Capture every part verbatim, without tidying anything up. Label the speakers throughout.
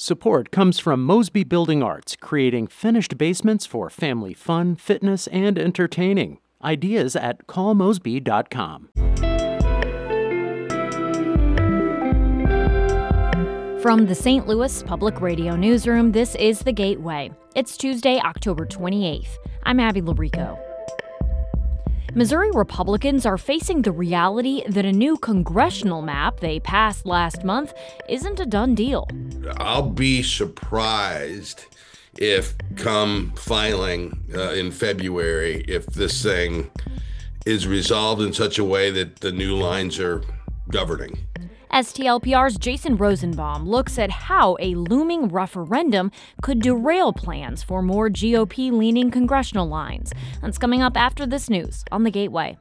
Speaker 1: Support comes from Mosby Building Arts, creating finished basements for family fun, fitness, and entertaining. Ideas at call mosby dot com.
Speaker 2: From the Saint Louis Public Radio Newsroom, this is The Gateway. It's Tuesday, October twenty-eighth. I'm Abby Larico. Missouri Republicans are facing the reality that a new congressional map they passed last month isn't a done deal.
Speaker 3: I'll be surprised if come filing uh, in February, if this thing is resolved in such a way that the new lines are governing.
Speaker 2: S T L P R's Jason Rosenbaum looks at how a looming referendum could derail plans for more G O P-leaning congressional lines. That's coming up after this news on The Gateway.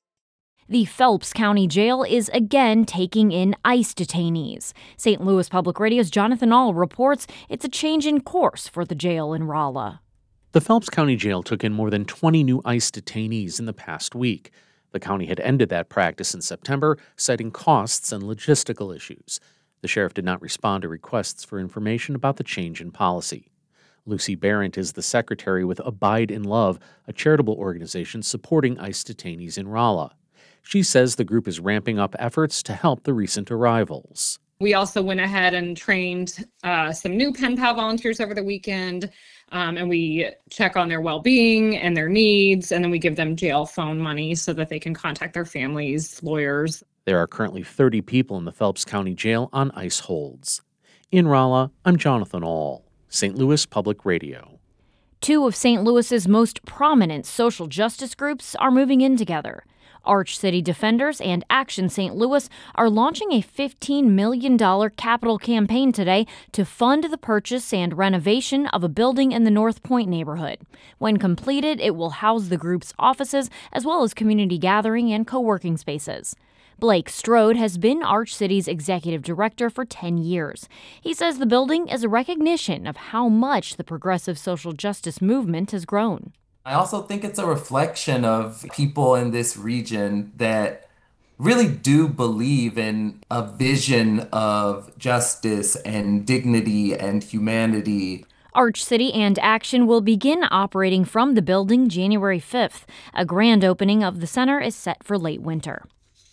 Speaker 2: The Phelps County Jail is again taking in ICE detainees. Saint Louis Public Radio's Jonathan Ahl reports it's a change in course for the jail in Rolla.
Speaker 1: The Phelps County Jail took in more than twenty new ICE detainees in the past week. The county had ended that practice in September, citing costs and logistical issues. The sheriff did not respond to requests for information about the change in policy. Lucy Barrett is the secretary with Abide in Love, a charitable organization supporting ICE detainees in Rolla. She says the group is ramping up efforts to help the recent arrivals.
Speaker 4: We also went ahead and trained uh, some new pen pal volunteers over the weekend. Um, and we check on their well-being and their needs, and then we give them jail phone money so that they can contact their families, lawyers.
Speaker 1: There are currently thirty people in the Phelps County Jail on ICE holds. In Rolla, I'm Jonathan Ahl, Saint Louis Public Radio.
Speaker 2: Two of Saint Louis's most prominent social justice groups are moving in together. Arch City Defenders and Action Saint Louis are launching a fifteen million dollars capital campaign today to fund the purchase and renovation of a building in the North Point neighborhood. When completed, it will house the group's offices as well as community gathering and co-working spaces. Blake Strode has been Arch City's executive director for ten years. He says the building is a recognition of how much the progressive social justice movement has grown.
Speaker 5: I also think it's a reflection of people in this region that really do believe in a vision of justice and dignity and humanity.
Speaker 2: Arch City and Action will begin operating from the building January fifth. A grand opening of the center is set for late winter.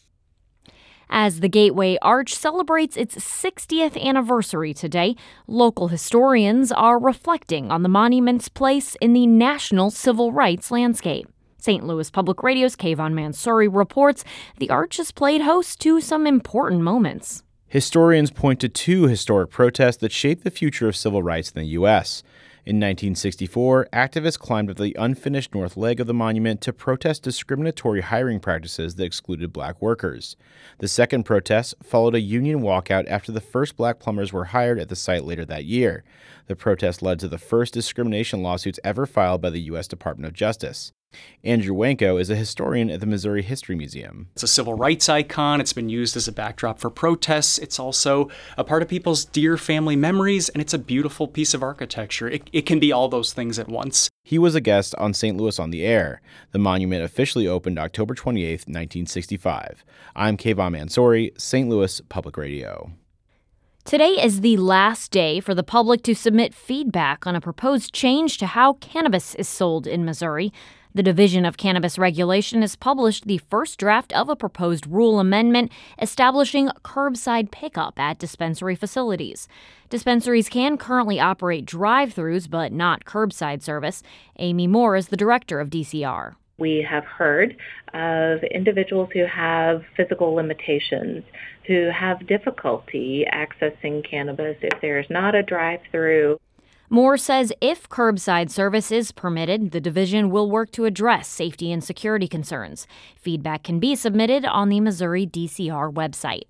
Speaker 2: As the Gateway Arch celebrates its sixtieth anniversary today, local historians are reflecting on the monument's place in the national civil rights landscape. Saint Louis Public Radio's Kayvon Mansouri reports the Arch has played host to some important moments.
Speaker 6: Historians point to two historic protests that shaped the future of civil rights in the U S In nineteen sixty-four, activists climbed up the unfinished north leg of the monument to protest discriminatory hiring practices that excluded black workers. The second protest followed a union walkout after the first black plumbers were hired at the site later that year. The protest led to the first discrimination lawsuits ever filed by the U S Department of Justice. Andrew Wanko is a historian at the Missouri History Museum.
Speaker 7: It's a civil rights icon. It's been used as a backdrop for protests. It's also a part of people's dear family memories, and it's a beautiful piece of architecture. It, it can be all those things at once.
Speaker 6: He was a guest on Saint Louis on the Air. The monument officially opened October twenty-eighth, nineteen sixty-five. I'm Kayvon Mansouri, Saint Louis Public Radio.
Speaker 2: Today is the last day for the public to submit feedback on a proposed change to how cannabis is sold in Missouri. The Division of Cannabis Regulation has published the first draft of a proposed rule amendment establishing curbside pickup at dispensary facilities. Dispensaries can currently operate drive-thrus, but not curbside service. Amy Moore is the director of D C R.
Speaker 8: We have heard of individuals who have physical limitations, who have difficulty accessing cannabis if there's not a drive-through.
Speaker 2: Moore says if curbside service is permitted, the division will work to address safety and security concerns. Feedback can be submitted on the Missouri D C R website.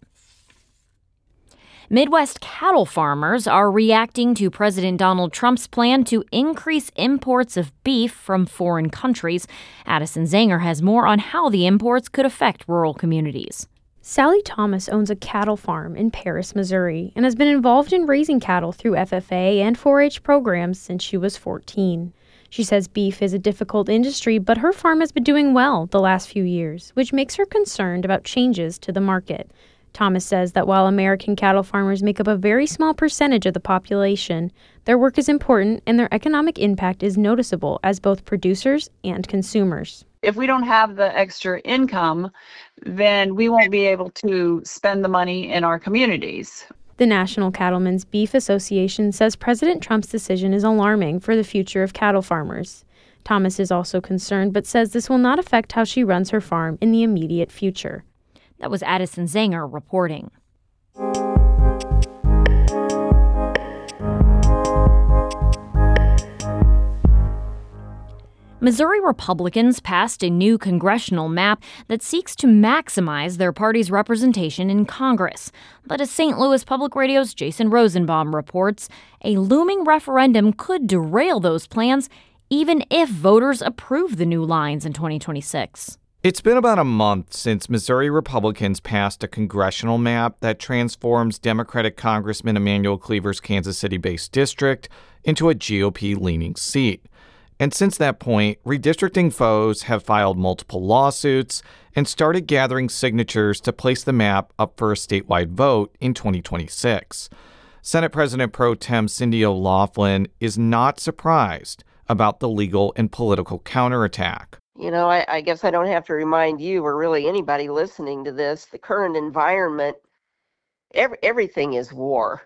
Speaker 2: Midwest cattle farmers are reacting to President Donald Trump's plan to increase imports of beef from foreign countries. Addison Zanger has more on how the imports could affect rural communities.
Speaker 9: Sally Thomas owns a cattle farm in Paris, Missouri, and has been involved in raising cattle through F F A and four H programs since she was fourteen. She says beef is a difficult industry, but her farm has been doing well the last few years, which makes her concerned about changes to the market. Thomas says that while American cattle farmers make up a very small percentage of the population, their work is important and their economic impact is noticeable as both producers and consumers.
Speaker 10: If we don't have the extra income, then we won't be able to spend the money in our communities.
Speaker 9: The National Cattlemen's Beef Association says President Trump's decision is alarming for the future of cattle farmers. Thomas is also concerned, but says this will not affect how she runs her farm in the immediate future.
Speaker 2: That was Addison Zanger reporting. Missouri Republicans passed a new congressional map that seeks to maximize their party's representation in Congress. But as Saint Louis Public Radio's Jason Rosenbaum reports, a looming referendum could derail those plans even if voters approve the new lines in twenty twenty-six.
Speaker 11: It's been about a month since Missouri Republicans passed a congressional map that transforms Democratic Congressman Emanuel Cleaver's Kansas City-based district into a G O P-leaning seat. And since that point, redistricting foes have filed multiple lawsuits and started gathering signatures to place the map up for a statewide vote in twenty twenty-six. Senate President Pro Tem Cindy O'Laughlin is not surprised about the legal and political counterattack.
Speaker 12: You know, I, I guess I don't have to remind you or really anybody listening to this, the current environment, every, everything is war.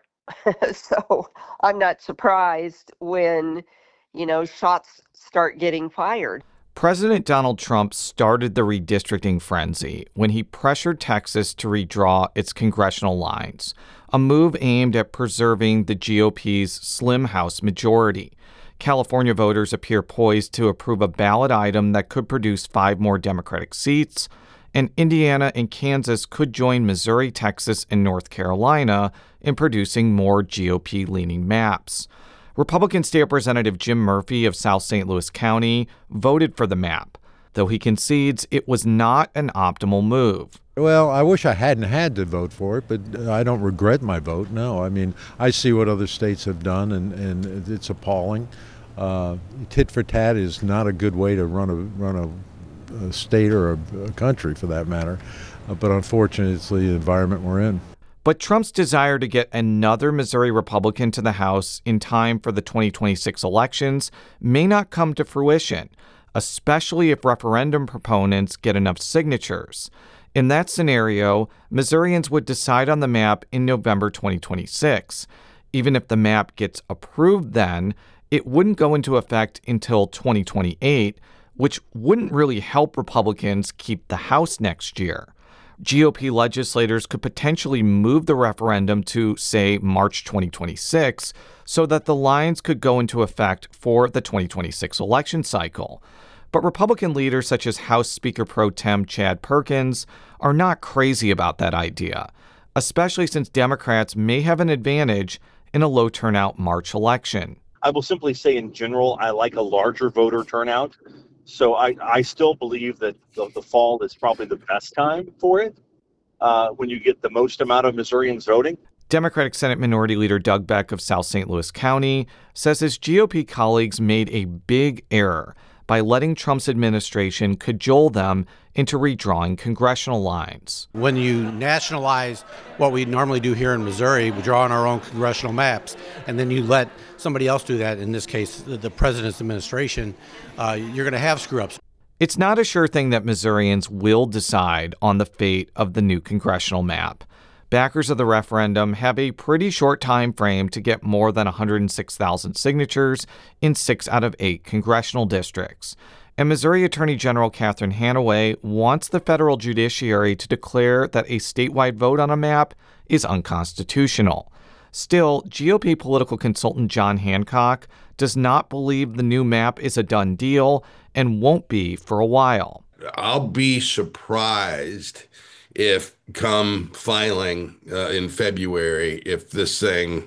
Speaker 12: So I'm not surprised when, you know, shots start getting fired.
Speaker 11: President Donald Trump started the redistricting frenzy when he pressured Texas to redraw its congressional lines, a move aimed at preserving the G O P's slim House majority. California voters appear poised to approve a ballot item that could produce five more Democratic seats, and Indiana and Kansas could join Missouri, Texas, and North Carolina in producing more G O P-leaning maps. Republican State Representative Jim Murphy of South Saint Louis County voted for the map, though he concedes it was not an optimal move.
Speaker 13: Well, I wish I hadn't had to vote for it, but I don't regret my vote, no. I mean, I see what other states have done, and, and it's appalling. Uh, tit for tat is not a good way to run a run a, a state or a, a country, for that matter. Uh, but unfortunately, it's the environment we're in.
Speaker 11: But Trump's desire to get another Missouri Republican to the House in time for the twenty twenty-six elections may not come to fruition, especially if referendum proponents get enough signatures. In that scenario, Missourians would decide on the map in November twenty twenty-six. Even if the map gets approved then, it wouldn't go into effect until twenty twenty-eight, which wouldn't really help Republicans keep the House next year. G O P legislators could potentially move the referendum to, say, March twenty twenty-six, so that the lines could go into effect for the twenty twenty-six election cycle. But Republican leaders such as House Speaker Pro Tem Chad Perkins are not crazy about that idea, especially since Democrats may have an advantage in a low turnout March election.
Speaker 14: I will simply say in general, I like a larger voter turnout. So I, I still believe that the, the fall is probably the best time for it uh, when you get the most amount of Missourians voting.
Speaker 11: Democratic Senate Minority Leader Doug Beck of South Saint Louis County says his G O P colleagues made a big error by letting Trump's administration cajole them into redrawing congressional lines.
Speaker 15: When you nationalize what we normally do here in Missouri, we draw on our own congressional maps, and then you let somebody else do that, in this case, the, the president's administration, uh, you're going to have screw-ups.
Speaker 11: It's not a sure thing that Missourians will decide on the fate of the new congressional map. Backers of the referendum have a pretty short time frame to get more than one hundred six thousand signatures in six out of eight congressional districts. And Missouri Attorney General Catherine Hanaway wants the federal judiciary to declare that a statewide vote on a map is unconstitutional. Still, G O P political consultant John Hancock does not believe the new map is a done deal and won't be for a while.
Speaker 3: I'll be surprised if come filing uh, in February, if this thing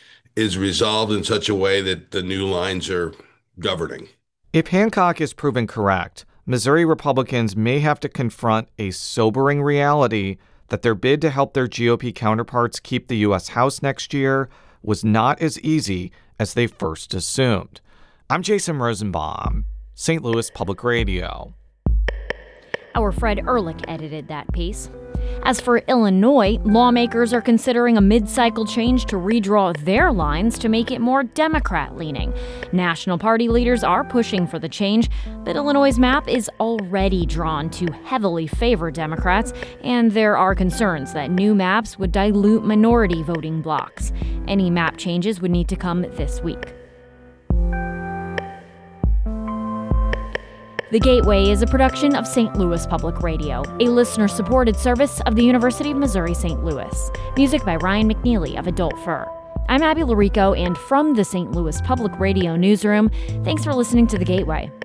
Speaker 3: is resolved in such a way that the new lines are governing.
Speaker 11: If Hancock is proven correct, Missouri Republicans may have to confront a sobering reality that their bid to help their G O P counterparts keep the U S House next year was not as easy as they first assumed. I'm Jason Rosenbaum, Saint Louis Public Radio.
Speaker 2: Our Fred Ehrlich edited that piece. As for Illinois, lawmakers are considering a mid-cycle change to redraw their lines to make it more Democrat-leaning. National party leaders are pushing for the change, but Illinois' map is already drawn to heavily favor Democrats, and there are concerns that new maps would dilute minority voting blocs. Any map changes would need to come this week. The Gateway is a production of Saint Louis Public Radio, a listener-supported service of the University of Missouri-Saint Louis. Music by Ryan McNeely of Adult Fur. I'm Abby Larico, and from the Saint Louis Public Radio newsroom, thanks for listening to The Gateway.